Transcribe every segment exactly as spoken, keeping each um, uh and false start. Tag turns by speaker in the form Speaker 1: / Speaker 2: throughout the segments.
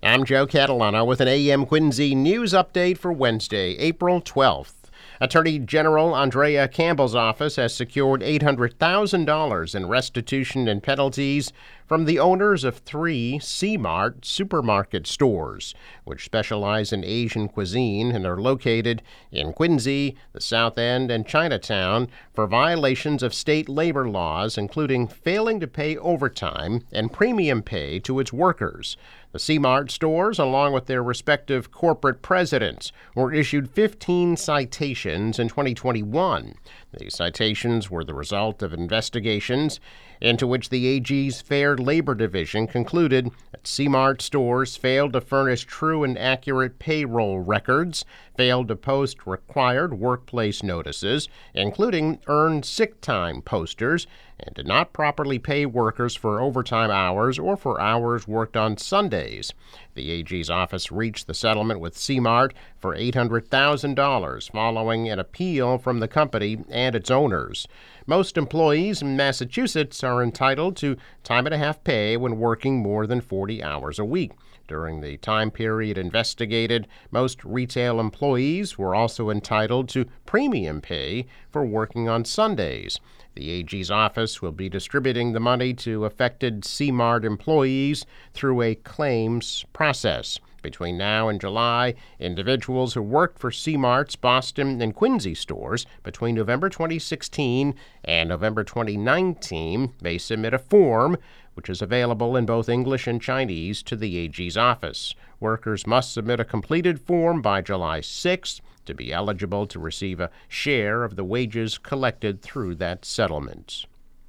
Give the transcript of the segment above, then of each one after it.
Speaker 1: I'm Joe Catalano with an A M Quincy news update for Wednesday, April twelfth. Attorney General Andrea Campbell's office has secured eight hundred thousand dollars in restitution and penalties from the owners of three C-Mart supermarket stores, which specialize in Asian cuisine and are located in Quincy, the South End, and Chinatown, for violations of state labor laws, including failing to pay overtime and premium pay to its workers. The C-Mart stores, along with their respective corporate presidents, were issued fifteen citations in twenty twenty-one. These citations were the result of investigations into which the A G's Fair Labor Division concluded that C-Mart stores failed to furnish true and accurate payroll records, failed to post required workplace notices, including earned sick time posters, and did not properly pay workers for overtime hours or for hours worked on Sundays. The A G's office reached the settlement with C-Mart for eight hundred thousand dollars following an appeal from the company and its owners. Most employees in Massachusetts are entitled to time-and-a-half pay when working more than forty hours a week. During the time period investigated, most retail employees were also entitled to premium pay for working on Sundays. The A G's office will be distributing the money to affected C-Mart employees through a claims process. Between now and July, individuals who worked for C-Mart's Boston and Quincy stores between November twenty sixteen and November twenty nineteen may submit a form, which is available in both English and Chinese, to the A G's office. Workers must submit a completed form by July sixth to be eligible to receive a share of the wages collected through that settlement.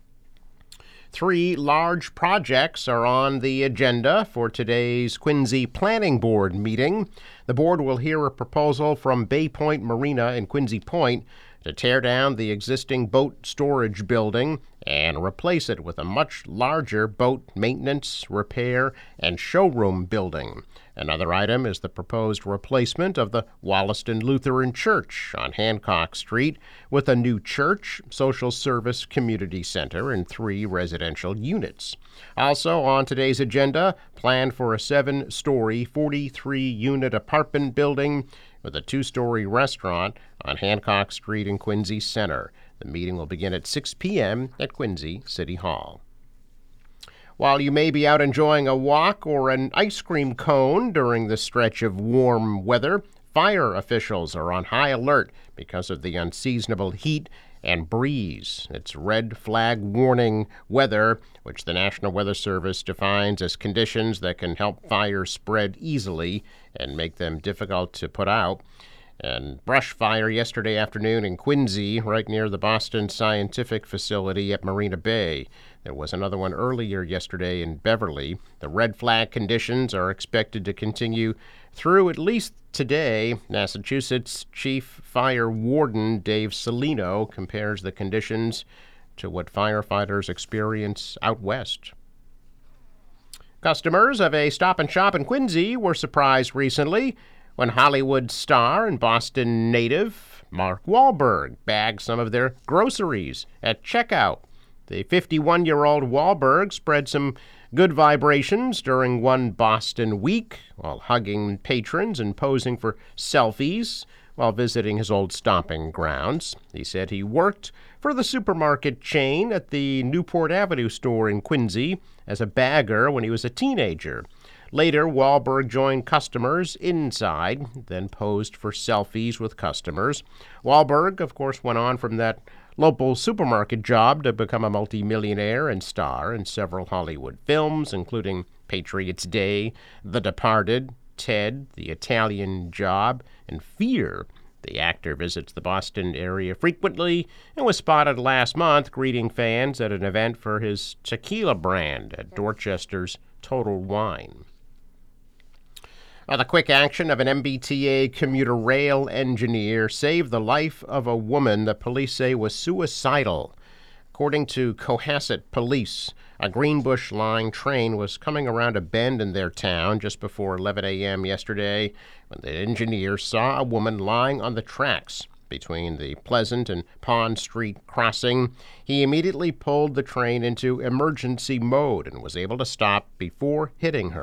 Speaker 1: Three large projects are on the agenda for today's Quincy Planning Board meeting. The board will hear a proposal from Bay Point Marina in Quincy Point to tear down the existing boat storage building and replace it with a much larger boat maintenance, repair, and showroom building. Another item is the proposed replacement of the Wollaston Lutheran Church on Hancock Street with a new church, social service community center, and three residential units. Also on today's agenda, plan for a seven-story, forty-three unit apartment building with a two-story restaurant on Hancock Street in Quincy Center. The meeting will begin at six p.m. at Quincy City Hall. While you may be out enjoying a walk or an ice cream cone during this stretch of warm weather, fire officials are on high alert because of the unseasonable heat and breeze. It's red flag warning weather, which the National Weather Service defines as conditions that can help fires spread easily and make them difficult to put out. And brush fire yesterday afternoon in Quincy, right near the Boston Scientific Facility at Marina Bay. There was another one earlier yesterday in Beverly. The red flag conditions are expected to continue through at least today. Massachusetts Chief Fire Warden Dave Salino compares the conditions to what firefighters experience out west. Customers of a Stop and Shop in Quincy were surprised recently when Hollywood star and Boston native Mark Wahlberg bagged some of their groceries at checkout. The fifty-one-year-old Wahlberg spread some good vibrations during one Boston week while hugging patrons and posing for selfies while visiting his old stomping grounds. He said he worked for the supermarket chain at the Newport Avenue store in Quincy as a bagger when he was a teenager. Later, Wahlberg joined customers inside, then posed for selfies with customers. Wahlberg, of course, went on from that local supermarket job to become a multimillionaire and star in several Hollywood films, including Patriots Day, The Departed, Ted, The Italian Job, and Fear. The actor visits the Boston area frequently and was spotted last month greeting fans at an event for his tequila brand at Dorchester's Total Wine. Now, the quick action of an M B T A commuter rail engineer saved the life of a woman that police say was suicidal. According to Cohasset Police, a Greenbush Line train was coming around a bend in their town just before eleven a.m. yesterday when the engineer saw a woman lying on the tracks between the Pleasant and Pond Street crossing. He immediately pulled the train into emergency mode and was able to stop before hitting her.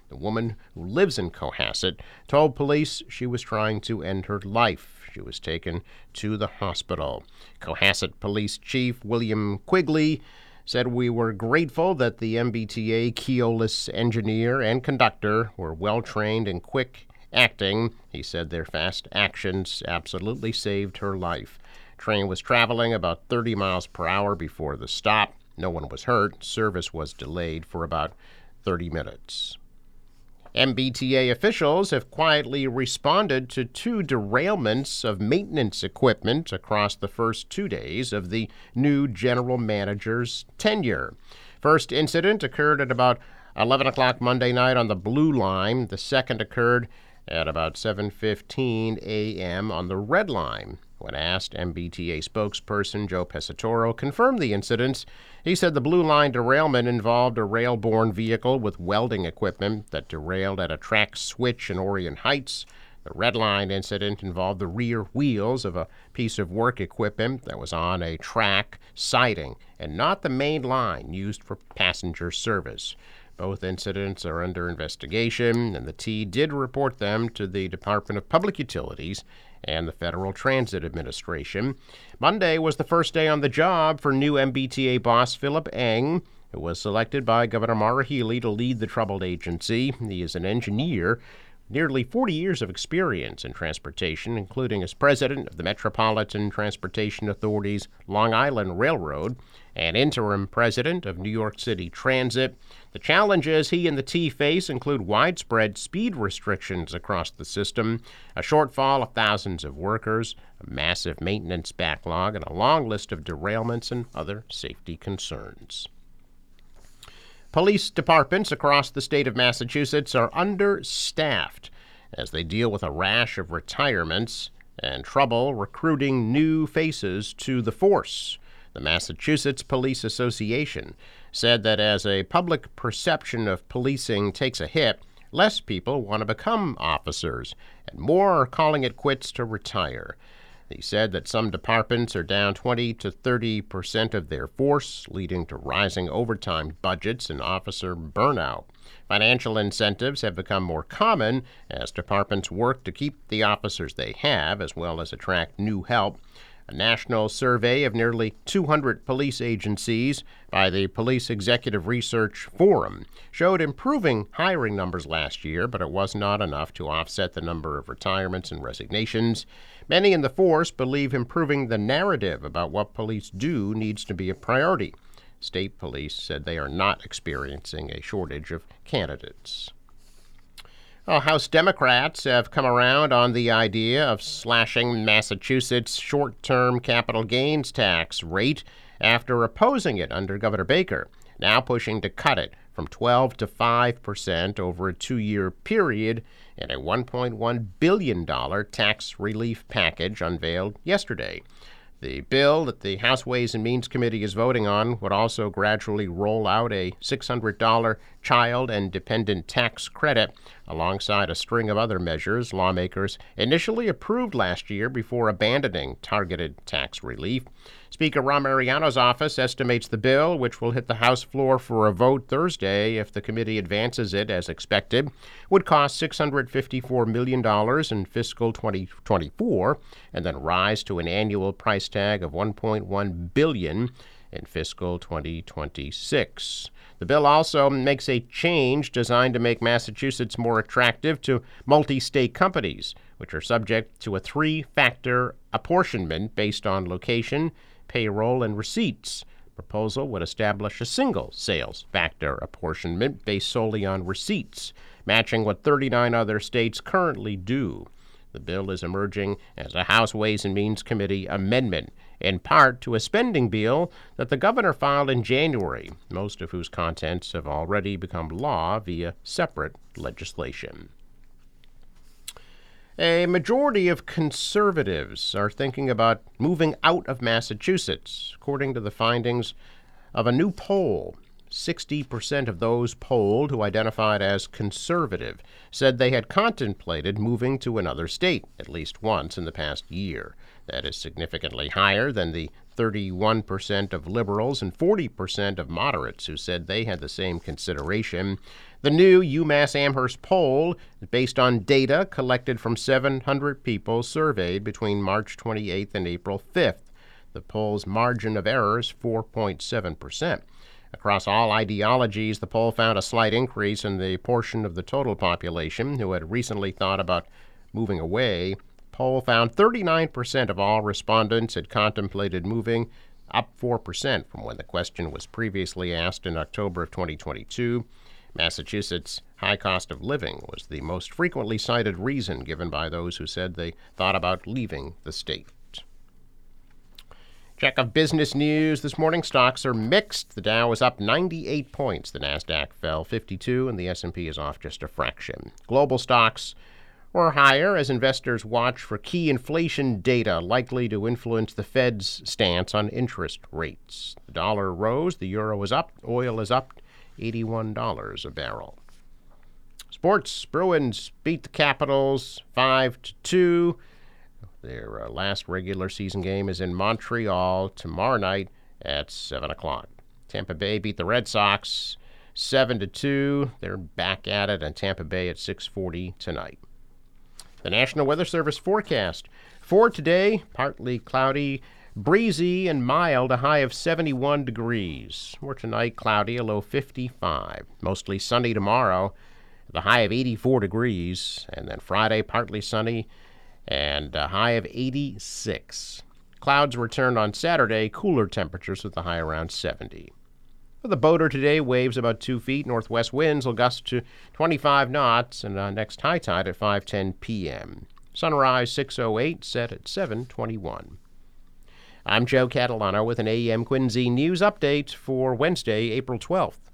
Speaker 1: The woman, who lives in Cohasset, told police she was trying to end her life. She was taken to the hospital. Cohasset Police Chief William Quigley said, "We were grateful that the M B T A Keolis engineer and conductor were well-trained and quick acting." He said their fast actions absolutely saved her life. Train was traveling about thirty miles per hour before the stop. No one was hurt. Service was delayed for about thirty minutes. M B T A officials have quietly responded to two derailments of maintenance equipment across the first two days of the new general manager's tenure. First incident occurred at about eleven o'clock Monday night on the Blue Line. The second occurred at about seven fifteen a.m. on the Red Line. When asked, M B T A spokesperson Joe Pesatoro confirmed the incidents. He said the Blue Line derailment involved a rail-borne vehicle with welding equipment that derailed at a track switch in Orion Heights. The Red Line incident involved the rear wheels of a piece of work equipment that was on a track siding and not the main line used for passenger service. Both incidents are under investigation, and the T did report them to the Department of Public Utilities and the Federal Transit Administration. Monday was the first day on the job for new M B T A boss Philip Eng, who was selected by Governor Maura Healey to lead the troubled agency. He is an engineer, nearly forty years of experience in transportation, including as president of the Metropolitan Transportation Authority's Long Island Railroad and interim president of New York City Transit. The challenges he and the T face include widespread speed restrictions across the system, a shortfall of thousands of workers, a massive maintenance backlog, and a long list of derailments and other safety concerns. Police departments across the state of Massachusetts are understaffed as they deal with a rash of retirements and trouble recruiting new faces to the force. The Massachusetts Police Association said that as a public perception of policing takes a hit, less people want to become officers, and more are calling it quits to retire. He said that some departments are down twenty to thirty percent of their force, leading to rising overtime budgets and officer burnout. Financial incentives have become more common as departments work to keep the officers they have, as well as attract new help. A national survey of nearly two hundred police agencies by the Police Executive Research Forum showed improving hiring numbers last year, but it was not enough to offset the number of retirements and resignations. Many in the force believe improving the narrative about what police do needs to be a priority. State police said they are not experiencing a shortage of candidates. Well, House Democrats have come around on the idea of slashing Massachusetts' short-term capital gains tax rate after opposing it under Governor Baker, now pushing to cut it from twelve to five percent over a two-year period in a one point one billion dollars tax relief package unveiled yesterday. The bill that the House Ways and Means Committee is voting on would also gradually roll out a six hundred dollars child and dependent tax credit alongside a string of other measures lawmakers initially approved last year before abandoning targeted tax relief. Speaker Rahm Emanuel's office estimates the bill, which will hit the House floor for a vote Thursday if the committee advances it as expected, would cost six hundred fifty-four million dollars in fiscal twenty twenty-four and then rise to an annual price tag of one point one billion dollars in fiscal twenty twenty-six. The bill also makes a change designed to make Massachusetts more attractive to multi-state companies, which are subject to a three-factor apportionment based on location, payroll, and receipts. The proposal would establish a single sales factor apportionment based solely on receipts, matching what thirty-nine other states currently do. The bill is emerging as a House Ways and Means Committee amendment, in part to a spending bill that the governor filed in January, most of whose contents have already become law via separate legislation. A majority of conservatives are thinking about moving out of Massachusetts, according to the findings of a new poll sixty percent of those polled who identified as conservative said they had contemplated moving to another state at least once in the past year. That is significantly higher than the thirty-one percent of liberals and forty percent of moderates who said they had the same consideration. The new UMass Amherst poll is based on data collected from seven hundred people surveyed between March twenty-eighth and April fifth. The poll's margin of error is four point seven percent. Across all ideologies, the poll found a slight increase in the portion of the total population who had recently thought about moving away. The poll found thirty-nine percent of all respondents had contemplated moving, up four percent from when the question was previously asked in October of twenty twenty-two. Massachusetts' high cost of living was the most frequently cited reason given by those who said they thought about leaving the state. Check of business news this morning. Stocks are mixed. The Dow is up ninety-eight points. The Nasdaq fell fifty-two, and the S and P is off just a fraction. Global stocks were higher as investors watch for key inflation data likely to influence the Fed's stance on interest rates. The dollar rose. The euro is up. Oil is up eighty-one dollars a barrel. Sports. Bruins beat the Capitals five to two. Their uh, last regular season game is in Montreal tomorrow night at seven o'clock. Tampa Bay beat the Red Sox seven to two. They're back at it in Tampa Bay at six forty tonight. The National Weather Service forecast for today, partly cloudy, breezy and mild, a high of seventy-one degrees. For tonight, cloudy, a low fifty-five. Mostly sunny tomorrow, the high of eighty-four degrees. And then Friday, partly sunny, and a high of eighty-six. Clouds return on Saturday, cooler temperatures with a high around seventy. For the boater today, waves about two feet. Northwest winds will gust to twenty-five knots, and uh, next high tide at five ten p.m. Sunrise six oh eight, set at seven twenty-one. I'm Joe Catalano with an A M Quincy News Update for Wednesday, April twelfth.